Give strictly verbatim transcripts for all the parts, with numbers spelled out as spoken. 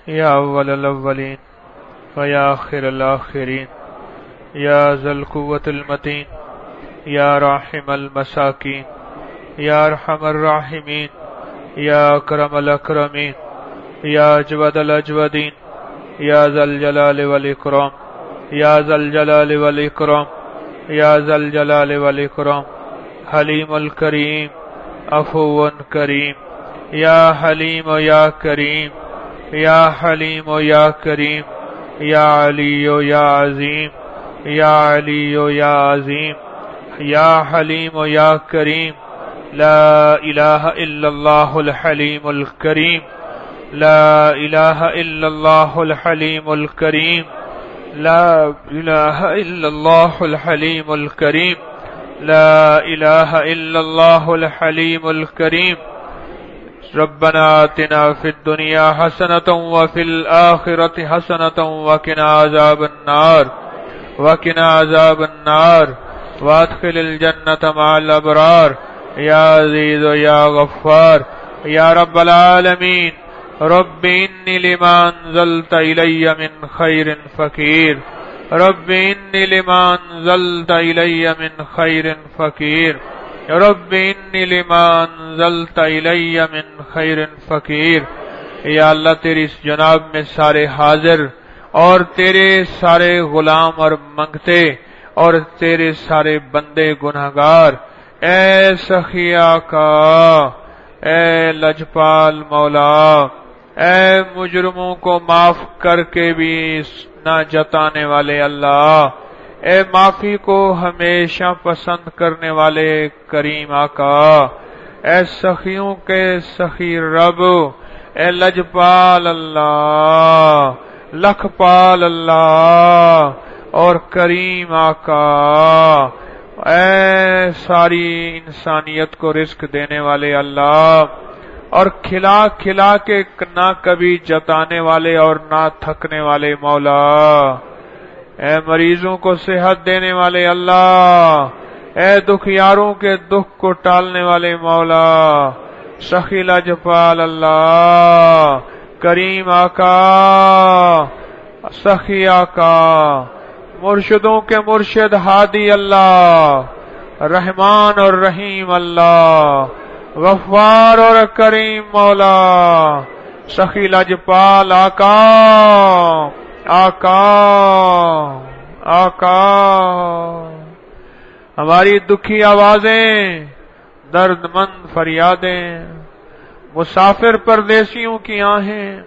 یا اول الاولین ویا آخر الاخرین یا ذا القوة المتین یا راحم المساکین یا ارحم الراحمین یا اکرم الاکرمین یا اجود الاجودین یا ذا الجلال والاکرام یا ذا الجلال والاکرام یا ذا الجلال والاکرام حلیم الکریم عفو کریم یا حلیم و یا کریم یا حلیم و یا کریم یا علی و یا عظیم یا علی و یا عظیم یا حلیم و یا کریم لا الہ الا اللہ الحلیم الکریم لا الہ الا اللہ الحلیم الکریم لا الہ الا اللہ الحلیم الکریم لا الہ الا اللہ الحلیم الکریم ربنا آتنا فی الدنیا حسنة وفی الآخرة حسنة وقنا عذاب النار وقنا عذاب النار وادخل الجنة مع الابرار یا عزیز و یا غفار یا رب العالمین رب انی لما انزلت الی من خیر فقیر رب انی لما انزلت الی من خیر فقیر رب انی لما انزلت الی من خیر فقیر یا اللہ تیری اس جناب میں سارے حاضر اور تیرے سارے غلام اور منگتے اور تیرے سارے بندے گنہگار، اے سخیا کا، اے لجپال مولا، اے مجرموں کو معاف کر کے بھی نہ جتانے والے اللہ، اے معافی کو ہمیشہ پسند کرنے والے کریم آقا، اے سخیوں کے سخی رب، اے لجپال اللہ، لکھپال اللہ اور کریم آقا، اے ساری انسانیت کو رزق دینے والے اللہ اور کھلا کھلا کے نہ کبھی جتانے والے اور نہ تھکنے والے مولا، اے مریضوں کو صحت دینے والے اللہ، اے دکھیاروں کے دکھ کو ٹالنے والے مولا، سخی لجپال اللہ، کریم آقا، سخی آقا، مرشدوں کے مرشد ہادی اللہ، رحمان اور رحیم اللہ، غفار اور کریم مولا، سخی لجپال آقا، آقا، آقا، ہماری دکھی آوازیں، درد مند فریادیں، مسافر پردیسیوں کی آہیں،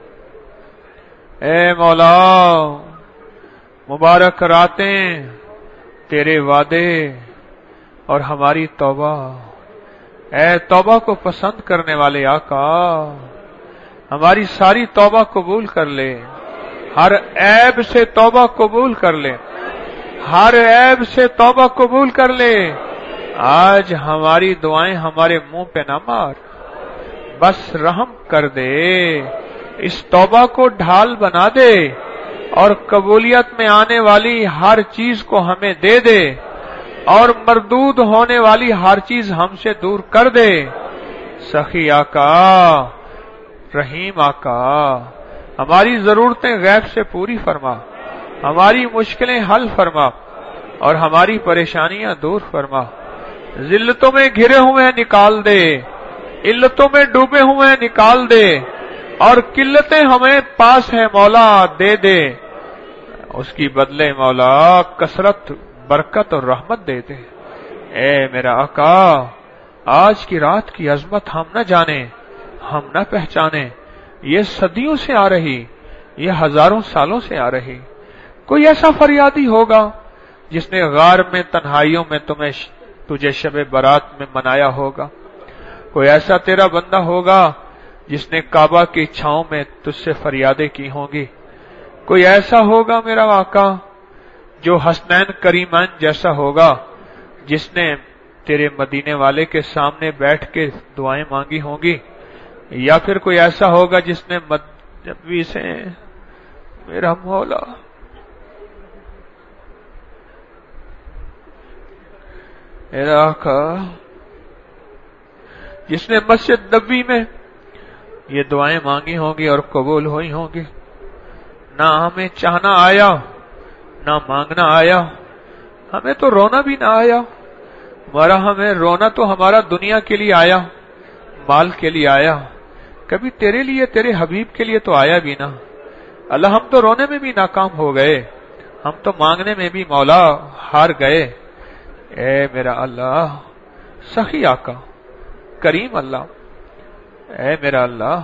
اے مولا مبارک راتیں تیرے وعدے اور ہماری توبہ، اے توبہ کو پسند کرنے والے آقا، ہماری ساری توبہ قبول کر لے، ہر عیب سے توبہ قبول کر لے، ہر عیب سے توبہ قبول کر لے، آج ہماری دعائیں ہمارے منہ پہ نہ مار، بس رحم کر دے، اس توبہ کو ڈھال بنا دے اور قبولیت میں آنے والی ہر چیز کو ہمیں دے دے اور مردود ہونے والی ہر چیز ہم سے دور کر دے، سخی آقا، رحیم آقا، ہماری ضرورتیں غیب سے پوری فرما، ہماری مشکلیں حل فرما اور ہماری پریشانیاں دور فرما، ذلتوں میں گھرے ہوئے نکال دے، علتوں میں ڈوبے ہوئے نکال دے اور قلتیں ہمیں پاس ہے مولا دے دے، اس کی بدلے مولا کثرت برکت اور رحمت دے دے، اے میرا آقا، آج کی رات کی عظمت ہم نہ جانے، ہم نہ پہچانے، یہ صدیوں سے آ رہی، یہ ہزاروں سالوں سے آ رہی، کوئی ایسا فریادی ہوگا جس نے غار میں تنہائیوں میں تمہیں تجھے شب برات میں منایا ہوگا، کوئی ایسا تیرا بندہ ہوگا جس نے کعبہ کی چھاؤں میں تجھ سے فریادیں کی ہوں گی، کوئی ایسا ہوگا میرا آقا جو حسنین کریمین جیسا ہوگا جس نے تیرے مدینے والے کے سامنے بیٹھ کے دعائیں مانگی ہوں گی، یا پھر کوئی ایسا ہوگا جس نے نبی سے میرا مولا میرا آقا، جس نے مسجد نبی میں یہ دعائیں مانگی ہوں گی اور قبول ہوئی ہوں گی. نہ ہمیں چاہنا آیا نہ مانگنا آیا, ہمیں تو رونا بھی نہ آیا. ہمارا ہمیں رونا تو ہمارا دنیا کے لیے آیا, مال کے لیے آیا, کبھی تیرے لیے تیرے حبیب کے لیے تو آیا بھی نہ. اللہ ہم تو رونے میں بھی ناکام ہو گئے, ہم تو مانگنے میں بھی مولا ہار گئے. اے میرا اللہ, سخی آقا, کریم اللہ, اے میرا اللہ,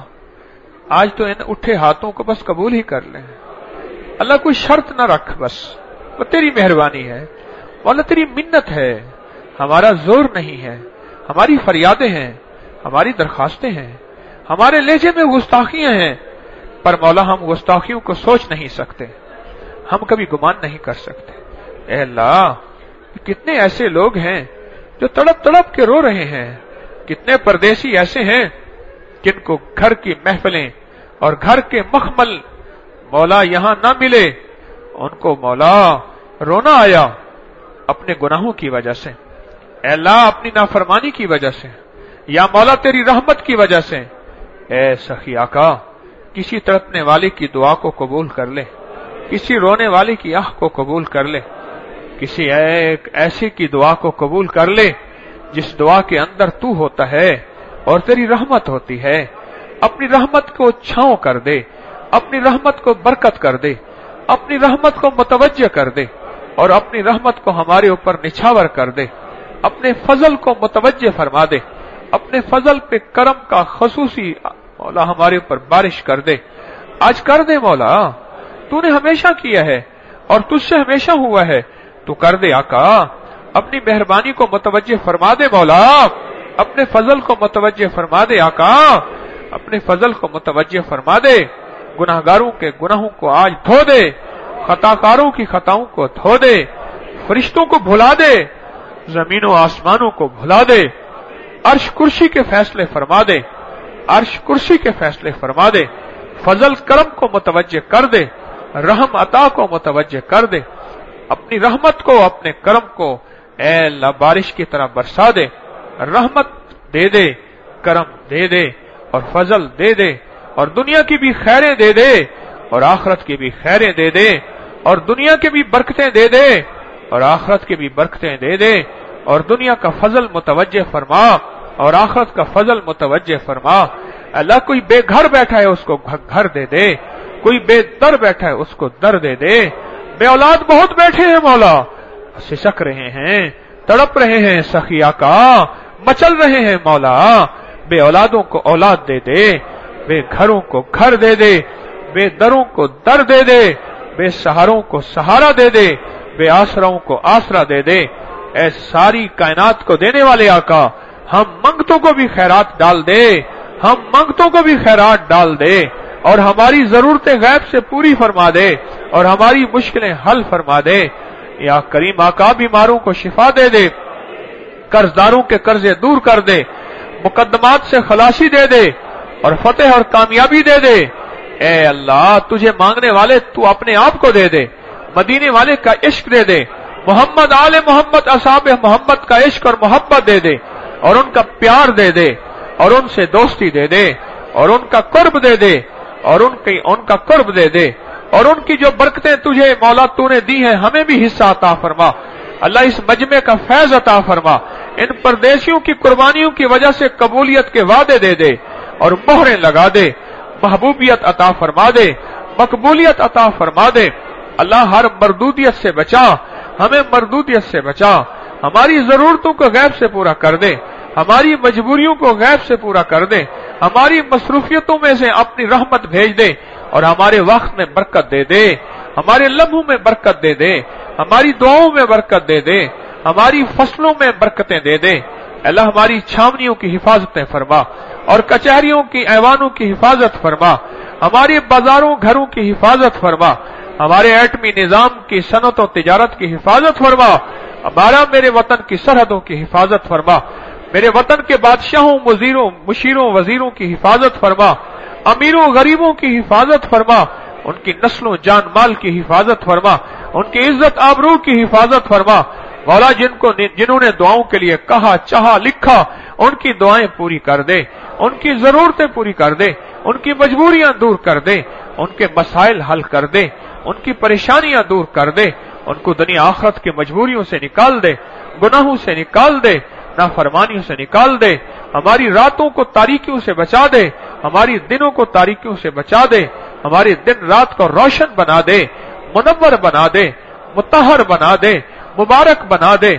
آج تو ان اٹھے ہاتھوں کو بس قبول ہی کر لیں. اللہ کوئی شرط نہ رکھ, بس وہ تیری مہربانی ہے مولا, تیری منت ہے, ہمارا زور نہیں ہے, ہماری فریادیں ہیں, ہماری درخواستیں ہیں, ہمارے لہجے میں گستاخیاں ہیں, پر مولا ہم گستاخیوں کو سوچ نہیں سکتے, ہم کبھی گمان نہیں کر سکتے. اے اللہ, کتنے ایسے لوگ ہیں جو تڑپ تڑپ کے رو رہے ہیں, کتنے پردیسی ایسے ہیں جن کو گھر کی محفلیں اور گھر کے مخمل مولا یہاں نہ ملے, ان کو مولا رونا آیا اپنے گناہوں کی وجہ سے. اے اللہ, اپنی نافرمانی کی وجہ سے, یا مولا تیری رحمت کی وجہ سے. اے سخی آقا, کسی تڑپنے والے کی دعا کو قبول کر لے, کسی رونے والے کی آہ کو قبول کر لے, کسی ایک ایسے کی دعا کو قبول کر لے جس دعا کے اندر تو ہوتا ہے اور تیری رحمت ہوتی ہے. اپنی رحمت کو چھاؤں کر دے, اپنی رحمت کو برکت کر دے, اپنی رحمت کو متوجہ کر دے, اور اپنی رحمت کو ہمارے اوپر نچھاور کر دے, اپنے فضل کو متوجہ فرما دے, اپنے فضل پہ کرم کا خصوصی مولا ہمارے اوپر بارش کر دے. آج کر دے مولا, تو نے ہمیشہ کیا ہے اور تجھ سے ہمیشہ ہوا ہے, تو کر دے آقا. اپنی مہربانی کو متوجہ فرما دے مولا, اپنے فضل کو متوجہ فرما دے آقا, اپنے فضل کو متوجہ فرما دے. گناہگاروں کے گناہوں کو آج دھو دے, خطاکاروں کی خطاؤں کو دھو دے, فرشتوں کو بھلا دے, زمین و آسمانوں کو بھلا دے, عرش کرسی کے فیصلے فرما دے, عرش کرسی کے فیصلے فرما دے, فضل کرم کو متوجہ کر دے, رحم عطا کو متوجہ کر دے. اپنی رحمت کو, اپنے کرم کو اے اللہ بارش کی طرح برسا دے. رحمت دے دے, کرم دے دے, اور فضل دے دے, اور دنیا کی بھی خیریں دے دے, اور آخرت کی بھی خیریں دے دے, اور دنیا کی بھی برکتیں دے دے, اور آخرت کی بھی برکتیں دے دے. اور دنیا کا فضل متوجہ فرما اور آخرت کا فضل متوجہ فرما. اللہ کوئی بے گھر بیٹھا ہے اس کو گھر دے دے, کوئی بے در بیٹھا ہے اس کو در دے دے. بے اولاد بہت بیٹھے ہیں مولا, سسک رہے ہیں, تڑپ رہے ہیں سخی آقا, مچل رہے ہیں مولا. بے اولادوں کو اولاد دے دے, بے گھروں کو گھر دے دے, بے دروں کو در دے دے, بے سہاروں کو سہارا دے دے, بے آسراؤں کو آسرا دے دے. اے ساری کائنات کو دینے والے آقا, ہم منگتوں کو بھی خیرات ڈال دے, ہم منگتوں کو بھی خیرات ڈال دے, اور ہماری ضرورتیں غیب سے پوری فرما دے, اور ہماری مشکلیں حل فرما دے. یا کریم آقا, بیماروں کو شفا دے دے, قرضداروں کے قرضے دور کر دے, مقدمات سے خلاصی دے دے, اور فتح اور کامیابی دے دے. اے اللہ, تجھے مانگنے والے تو اپنے آپ کو دے دے, مدینے والے کا عشق دے دے, محمد آل محمد اصحاب محمد کا عشق اور محبت دے دے, اور ان کا پیار دے دے, اور ان سے دوستی دے دے, اور ان کا قرب دے دے, اور ان کی ان کا قرب دے دے, اور ان کی جو برکتیں تجھے مولا تو نے دی ہیں ہمیں بھی حصہ عطا فرما. اللہ اس مجمع کا فیض عطا فرما, ان پردیسیوں کی قربانیوں کی وجہ سے قبولیت کے وعدے دے دے, اور مہریں لگا دے, محبوبیت عطا فرما دے, مقبولیت عطا فرما دے. اللہ ہر مردودیت سے بچا, ہمیں مردودیت سے بچا, ہماری ضرورتوں کو غیب سے پورا کر دے, ہماری مجبوریوں کو غیب سے پورا کر دے, ہماری مصروفیتوں میں سے اپنی رحمت بھیج دے, اور ہمارے وقت میں برکت دے دے, ہمارے لمحوں میں برکت دے دے, ہماری دعاؤں میں برکت دے دے, ہماری فصلوں میں برکتیں دے دے. اللہ ہماری چھاونیوں کی حفاظتیں فرما, اور کچہریوں کی ایوانوں کی حفاظت فرما, ہمارے بازاروں گھروں کی حفاظت فرما, ہمارے ایٹمی نظام کی صنعت و تجارت کی حفاظت فرما, ہمارا میرے وطن کی سرحدوں کی حفاظت فرما, میرے وطن کے بادشاہوں, مزیروں, مشیروں, وزیروں کی حفاظت فرما, امیروں غریبوں کی حفاظت فرما, ان کی نسلوں جان مال کی حفاظت فرما, ان کی عزت آبرو کی حفاظت فرما. مولا جن کو جنہوں نے دعاؤں کے لیے کہا, چاہا, لکھا, ان کی دعائیں پوری کر دے, ان کی ضرورتیں پوری کر دے. ان کی مجبوریاں دور کر دے، ان کے مسائل حل کر دے، ان کی پریشانیاں دور کر دے، ان کو دنیا آخرت کی مجبوریوں سے نکال دے، گناہوں سے نکال دے، نافرمانیوں سے نکال دے، ہماری راتوں کو تاریکیوں سے بچا دے، ہماری دنوں کو تاریکیوں سے بچا دے، ہماری دن رات کو روشن بنا دے، منور بنا دے، مطہر بنا دے، مبارک بنا دے،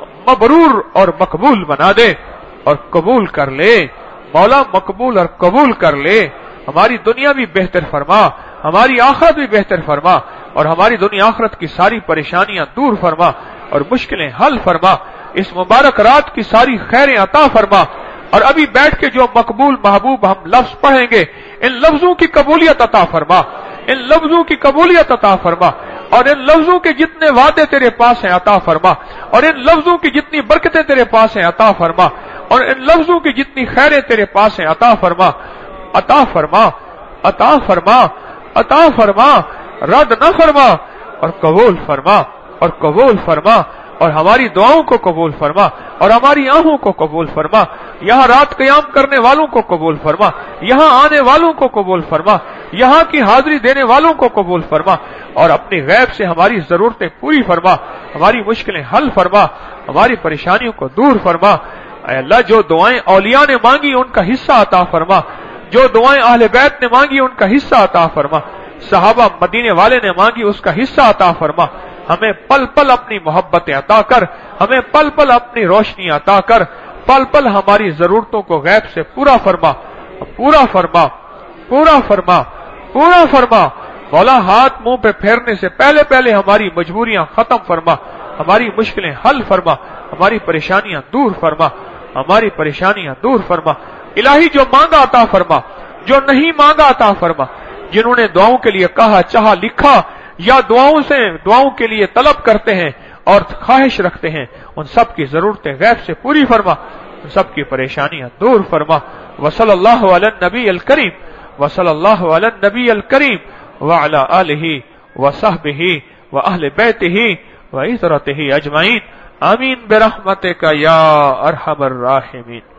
مبرور اور مقبول بنا دے، اور قبول کر لے مولا، مقبول اور قبول کر لے، ہماری دنیا بھی بہتر فرما، ہماری آخرت بھی بہتر فرما، اور ہماری دنیا آخرت کی ساری پریشانیاں دور فرما اور مشکلیں حل فرما، اس مبارک رات کی ساری خیریں عطا فرما، اور ابھی بیٹھ کے جو مقبول محبوب ہم لفظ پڑھیں گے ان لفظوں کی قبولیت عطا فرما، ان لفظوں کی قبولیت عطا فرما، اور ان لفظوں کے جتنے وعدے تیرے پاس ہیں عطا فرما، اور ان لفظوں کی جتنی برکتیں تیرے پاس ہیں عطا فرما، اور ان لفظوں کی جتنی خیریں تیرے پاس ہیں عطا فرما، عطا فرما، عطا فرما، عطا فرما، رد نہ فرما، اور قبول فرما، اور قبول فرما، اور ہماری دعاؤں کو قبول فرما، اور ہماری آہوں کو قبول فرما، یہاں رات قیام کرنے والوں کو قبول فرما، یہاں آنے والوں کو قبول فرما، یہاں کی حاضری دینے والوں کو قبول فرما، اور اپنی غیب سے ہماری ضرورتیں پوری فرما، ہماری مشکلیں حل فرما، ہماری پریشانیوں کو دور فرما۔ اے اللہ، جو دعائیں اولیاء نے مانگی ان کا حصہ عطا فرما، جو دعائیں اہل بیت نے مانگی ان کا حصہ عطا فرما، صحابہ مدینے والے نے مانگی اس کا حصہ عطا فرما، ہمیں پل پل اپنی محبتیں عطا کر، ہمیں پل پل اپنی روشنی عطا کر، پل پل ہماری ضرورتوں کو غیب سے پورا فرما، پورا فرما، پورا فرما، پورا فرما۔ مولا، ہاتھ منہ پہ پھیرنے سے پہلے پہلے ہماری مجبوریاں ختم فرما، ہماری مشکلیں حل فرما، ہماری پریشانیاں دور فرما، ہماری پریشانیاں دور فرما۔ الہی، جو مانگا عطا فرما، جو نہیں مانگا عطا فرما، جنہوں نے دعاؤں کے لیے کہا، چاہا، لکھا، یا دعاؤں سے دعاؤں کے لیے طلب کرتے ہیں اور خواہش رکھتے ہیں، ان سب کی ضرورتیں غیب سے پوری فرما، ان سب کی پریشانیاں دور فرما۔ وصلی اللہ علی النبی الکریم، وصلی اللہ علی النبی الکریم وعلی آلہ وصحبہ واہل بیتہ وعترتہ اجمعین، آمین برحمتک یا ارحم الراحمین۔